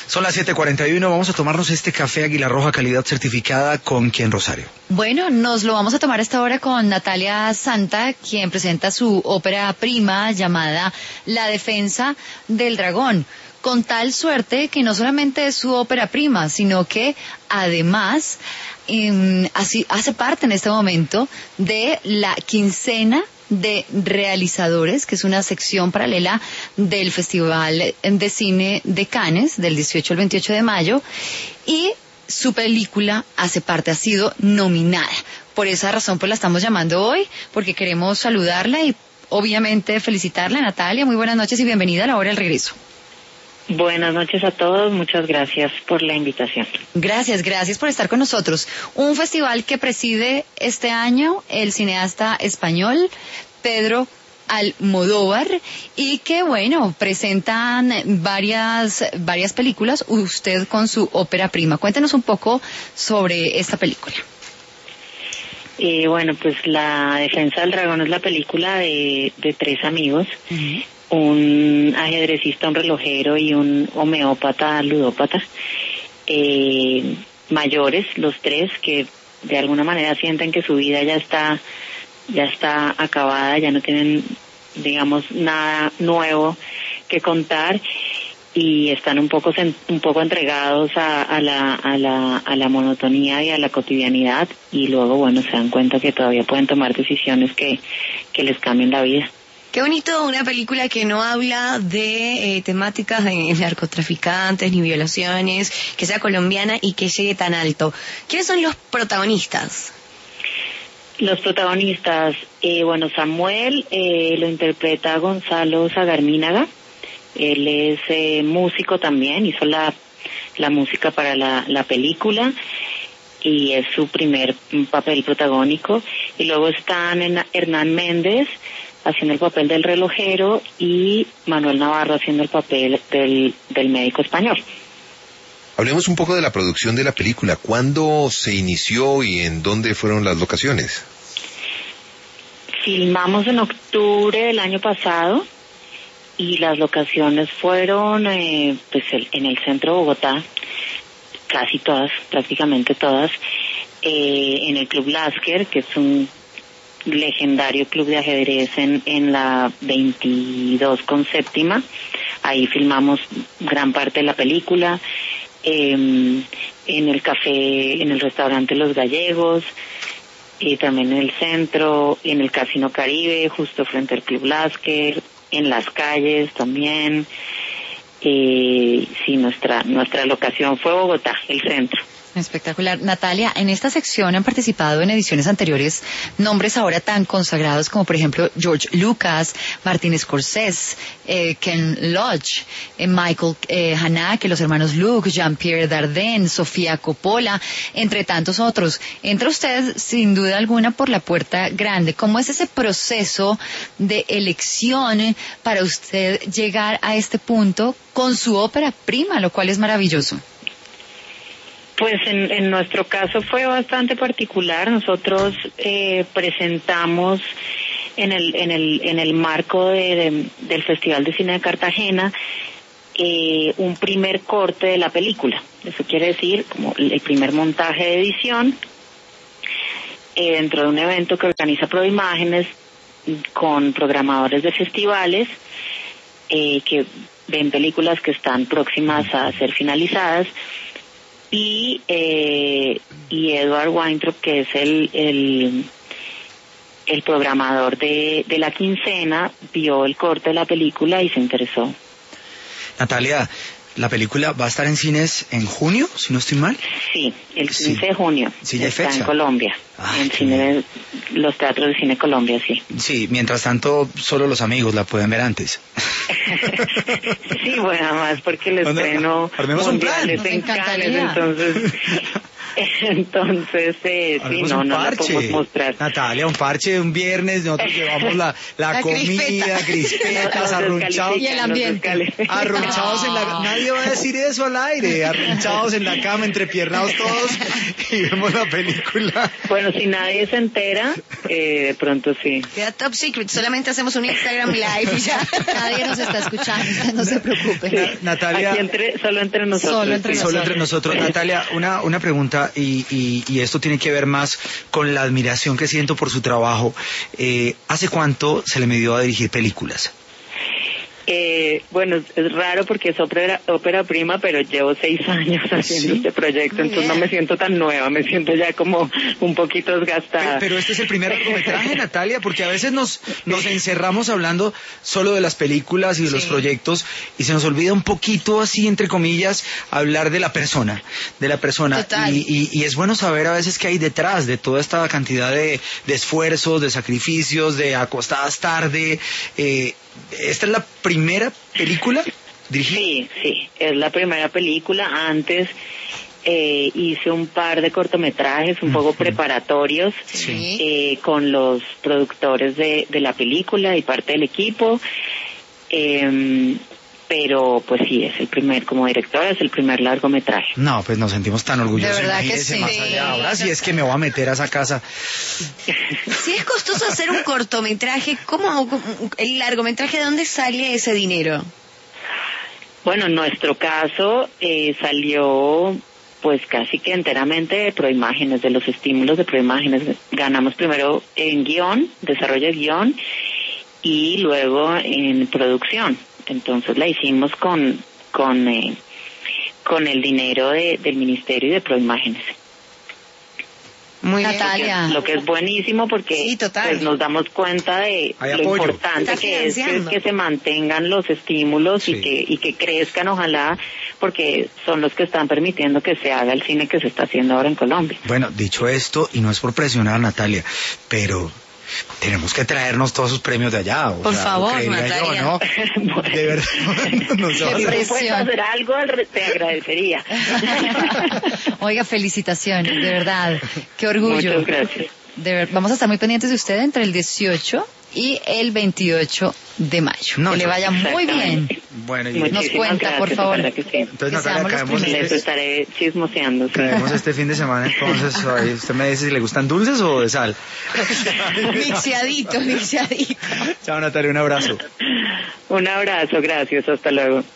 Son las 7:41, vamos a tomarnos este café Águila Roja calidad certificada. ¿Con quién, Rosario? Bueno, nos lo vamos a tomar esta hora con Natalia Santa, quien presenta su ópera prima llamada La Defensa del Dragón. Con tal suerte que no solamente es su ópera prima, sino que además así hace parte en este momento de la quincena de realizadores, que es una sección paralela del Festival de Cine de Cannes, del 18 al 28 de mayo, y su película hace parte, ha sido nominada. Por esa razón pues la estamos llamando hoy, porque queremos saludarla y obviamente felicitarla. Natalia, muy buenas noches y bienvenida a La Hora del Regreso. Buenas noches a todos, muchas gracias por la invitación. Gracias por estar con nosotros. Un festival que preside este año el cineasta español Pedro Almodóvar y que, bueno, presentan varias películas, usted con su ópera prima. Cuéntenos un poco sobre esta película. Bueno, pues La Defensa del Dragón es la película de tres amigos. Uh-huh. Un ajedrecista, un relojero y un homeópata, ludópata, mayores, los tres, que de alguna manera sienten que su vida ya está acabada, ya no tienen, digamos, nada nuevo que contar y están un poco entregados a la monotonía y a la cotidianidad, y luego, bueno, se dan cuenta que todavía pueden tomar decisiones que les cambien la vida. Qué bonito una película que no habla de temáticas de narcotraficantes ni violaciones, que sea colombiana y que llegue tan alto. ¿Quiénes son los protagonistas? Los protagonistas, bueno, Samuel lo interpreta Gonzalo Zagarmínaga. Él es músico también, hizo la música para la película y es su primer papel protagónico. Y luego están Hernán Méndez haciendo el papel del relojero y Manuel Navarro haciendo el papel del médico español. Hablemos un poco de la producción de la película. ¿Cuándo se inició y en dónde fueron las locaciones? Filmamos en octubre del año pasado y las locaciones fueron pues en el centro de Bogotá, casi todas, prácticamente todas, en el Club Lasker, que es un legendario club de ajedrez en la 22 con séptima. Ahí filmamos gran parte de la película, en el café, en el restaurante Los Gallegos, y también en el centro, en el Casino Caribe, justo frente al Club Lasker, en las calles también. Sí, nuestra locación fue Bogotá, el centro. Espectacular. Natalia, en esta sección han participado en ediciones anteriores nombres ahora tan consagrados como, por ejemplo, George Lucas, Martin Scorsese, Ken Loach, Michael Haneke, los hermanos Luke, Jean-Pierre Dardenne, Sofía Coppola, entre tantos otros. Entra usted, sin duda alguna, por la puerta grande. ¿Cómo es ese proceso de elección para usted llegar a este punto con su ópera prima, lo cual es maravilloso? Pues en nuestro caso fue bastante particular. Nosotros presentamos en el marco del Festival de Cine de Cartagena un primer corte de la película. Eso quiere decir como el primer montaje de edición dentro de un evento que organiza Proimágenes con programadores de festivales que ven películas que están próximas a ser finalizadas. Y Edward Weintraub, que es el programador de la quincena, vio el corte de la película y se interesó. Natalia, ¿la película va a estar en cines en junio, si no estoy mal? Sí, el 15 de junio. Sí, ya hay está fecha. En Colombia, los teatros de Cine Colombia, sí. Sí, mientras tanto, solo los amigos la pueden ver antes. Sí, bueno, además porque el estreno mundial es en Cannes, entonces sí, no la podemos mostrar. Natalia, un parche un viernes, nosotros llevamos la comida, crispetas, arrunchados. Y el ambiente. Arrunchados en la... Nadie va a decir eso al aire. Arrunchados en la cama, entrepiernados todos y vemos la película. Bueno, si nadie se entera, De pronto sí. Queda top secret, solamente hacemos un Instagram live y ya. Nadie nos está escuchando, no se preocupe. Natalia, Aquí solo entre nosotros. solo entre nosotros. Natalia, una pregunta y esto tiene que ver más con la admiración que siento por su trabajo. ¿Hace cuánto se le midió a dirigir películas? Bueno, es raro porque es ópera prima, pero llevo 6 años haciendo este proyecto, entonces no me siento tan nueva, me siento ya como un poquito desgastada. Pero este es el primer largometraje, Natalia, porque a veces nos encerramos hablando solo de las películas y de los proyectos y se nos olvida un poquito, así entre comillas, hablar de la persona. Total. Y es bueno saber a veces qué hay detrás de toda esta cantidad de esfuerzos, de sacrificios, de acostadas tarde. ¿Esta es la primera película dirigida? Sí, es la primera película. Antes hice un par de cortometrajes un poco preparatorios con los productores de la película y parte del equipo. Pero pues sí, es el primer, como directora, es el primer largometraje. No, pues nos sentimos tan orgullosos. De verdad que Imagínese sí. más allá. Ahora sí es que me voy a meter a esa casa. Si es costoso hacer un cortometraje, ¿cómo el largometraje, de dónde sale ese dinero? Bueno, en nuestro caso salió pues casi que enteramente de Proimágenes, de los estímulos de Proimágenes. Ganamos primero en guión, desarrollo de guión, y luego en producción. Entonces la hicimos con el dinero del Ministerio y de Proimágenes. Muy Natalia. Lo que es buenísimo porque Sí, total. pues nos damos cuenta de Hay lo apoyo. importante Está que es financiando. que se mantengan los estímulos Sí. y que crezcan, ojalá, porque son los que están permitiendo que se haga el cine que se está haciendo ahora en Colombia. Bueno, dicho esto, y no es por presionar a Natalia, pero tenemos que traernos todos sus premios de allá. Por favor, creería Natalia. yo, ¿no? Bueno. De verdad. No Si sabes. tú presión. puedes hacer algo, te agradecería. Oiga, felicitaciones, de verdad. Qué orgullo. Muchas gracias. Vamos a estar muy pendientes de usted entre el 18 y el 28 de mayo. No, que le yo- vaya muy bien. Exactamente. Bueno, y Muchísimas Nos cuenta, gracias, por favor. ojalá que sí. entonces, que Natalia, seamos los caemos primeros. Les estaré chismoseando. sí. traemos este fin de semana, entonces, ahí usted me dice si le gustan dulces o de sal. Mixeadito. Chao, Natalia, un abrazo. Un abrazo, gracias, hasta luego.